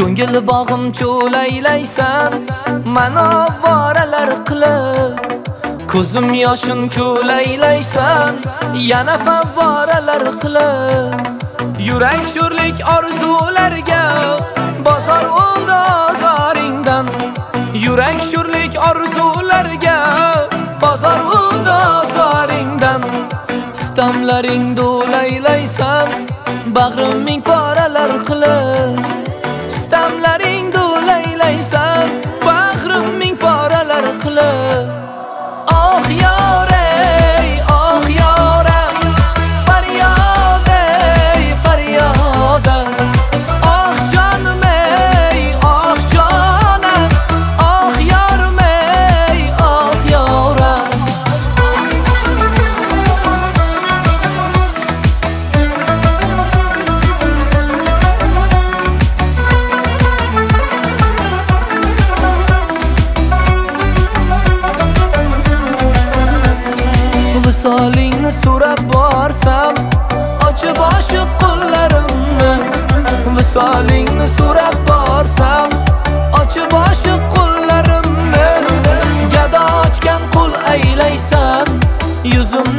Ko'ngil bog'im cho'laylaysan, mana voralar qilib. Ko'zim yoshin ko'laylaysan, yana favvoralar qilib. Yurak sho'rlik orzularga bozor oldi ozoringdan. Yurak sho'rlik orzularga bozor oldi ozoringdan. Istamlaring do'laylaysan, bag'rim ming paralar qilib. Istamlaring do'laylaysan, bag'rim ming paralar qilib. Oh yorey, oh yoram, faryod ey, faryodam. Oh jonim ey, oh jonim, oh yorim ey, oh yoram. Visolingni so'rab borsam, ochib oshiq qo'llarimni. Visolingni so'rab borsam, ochib oshiq qo'llarimni. Gado ochgan qo'l aylaysan, yuzim